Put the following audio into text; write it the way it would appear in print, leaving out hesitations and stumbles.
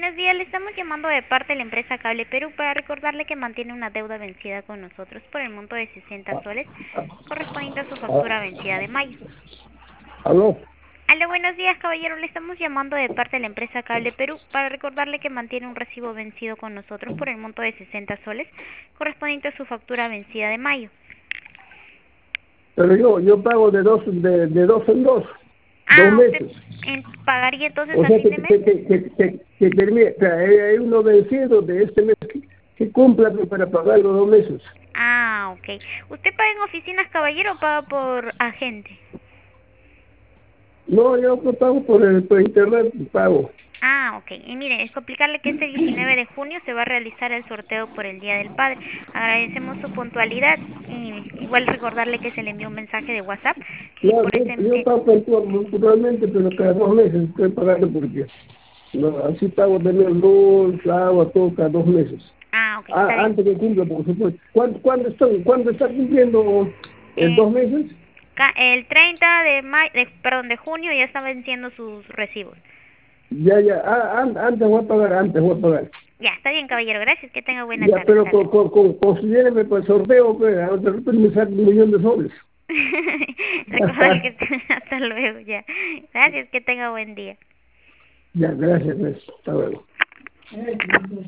buenos días. Le estamos llamando de parte de la empresa Cable Perú para recordarle que mantiene una deuda vencida con nosotros por el monto de 60 soles correspondiente a su factura vencida de mayo. ¿Aló? Aló, buenos días, caballero. Le estamos llamando de parte de la empresa Cable Perú para recordarle que mantiene un recibo vencido con nosotros por el monto de 60 soles correspondiente a su factura vencida de mayo. Pero yo pago de dos en dos Ah, ¿usted meses. pagaría entonces O a sea fin de mes? que termine, o sea, hay uno vencido de este mes que cumpla para pagar los 2 meses. Ah, ok. ¿Usted paga en oficinas, caballero, o paga por agente? No, yo no pago por internet, pago. Ah, ok. Y mire, es complicarle que este 19 de junio se va a realizar el sorteo por el Día del Padre. Agradecemos su puntualidad y igual recordarle que se le envió un mensaje de WhatsApp y Claro, por ese... yo pago puntualmente, pero cada 2 meses estoy pagando porque no, así pago también luz, agua, todo cada 2 meses. ah, ok, está bien. Antes que cumpla, por supuesto. ¿Cuándo está cumpliendo en Eh, 2 meses? el 30 de mayo, perdón, de junio ya están venciendo sus recibos. Ya, antes voy a pagar. Ya, está bien, caballero. Gracias. Que tenga buena Ya, tarde. pero Hasta luego. considéreme para el sorteo, pues, de repente me sale 1 millón de soles. Recordarle que... hasta luego, ya. Gracias. Que tenga buen día. Ya, gracias, pues, hasta luego.